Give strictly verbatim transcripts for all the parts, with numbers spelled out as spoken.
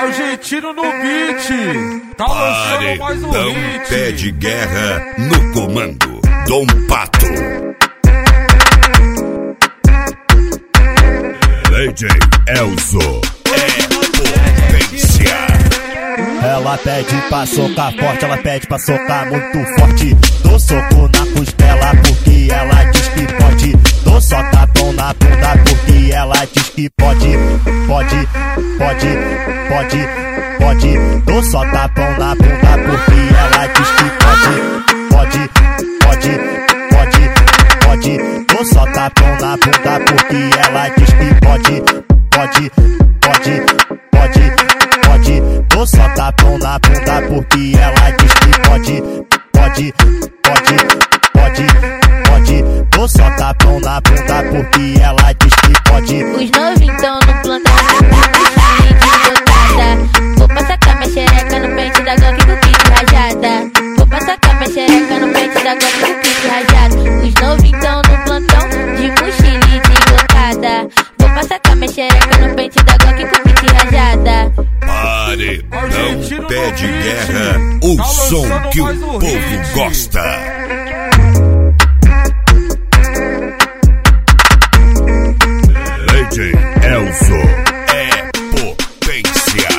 Argentino no beat, tá lançando mais um hit. Pé de guerra no comando, Dom Pato. D J Elzo é potência. Ela pede pra socar forte, ela pede pra socar muito forte. Dou soco na costela porque ela diz que pode. Dou só tapão na bunda porque ela diz que pode. Pode, pode, pode, pode. Dou só tapão na bunda porque ela diz que pode. Pode, pode, pode, pode. Dou só tapão na bunda porque ela diz que pode. Pode, pode, pode, pode. Dou só tapão na bunda porque ela diz que pode. Pode, pode, pode, pode. Dou só tapão na bunda porque ela diz que pode. Os novintão no plantão vou passar com a minha xereca no pente da gangue do kit rajada. Vou passar com a minha xereca no pente da gangue do kit rajada. Os novintão no plantão de mochila e deslocada. Vou passar com a minha xereca no pente da gangue do kit rajada. Paredão, pé de guerra, o som que o povo gosta. D J Elzo é potência.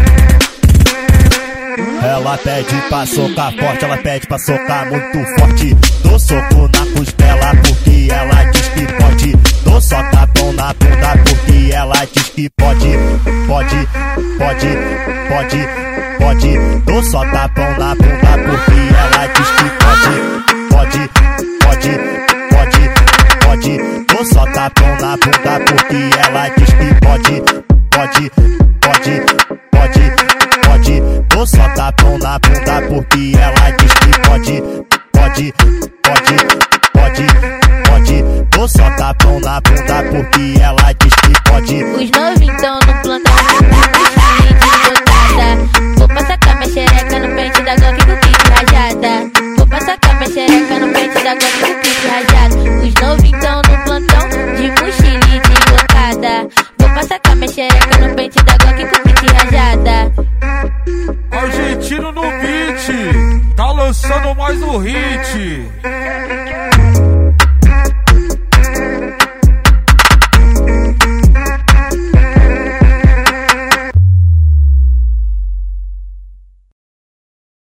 Ela pede pra socar forte, ela pede pra socar muito forte. Dou soco na costela porque ela diz que pode. Dou só tapão na bunda porque ela diz que pode. Pode, pode, pode, pode. Dou só tapão na bunda porque ela diz que pode. Pode, pode, pode, pode. Dou só tapão na bunda porque ela diz que pode. Pode, pode, pode, pode. Dou só tapão na bunda porque ela diz que pode. Pode, pode, pode, pode. Dou só tapão na bunda porque ela diz que pode. Os novintão no plantão vou passar com a minha xereca no pente da gangue do kit rajada. Vou passar com a minha xereca no pente da gangue do kit rajada. Os novintão no plantão de mochila e deslocada. Vou passar com a minha xereca no pente da gangue do kit rajada. Argentino no beat, tá lançando mais um hit.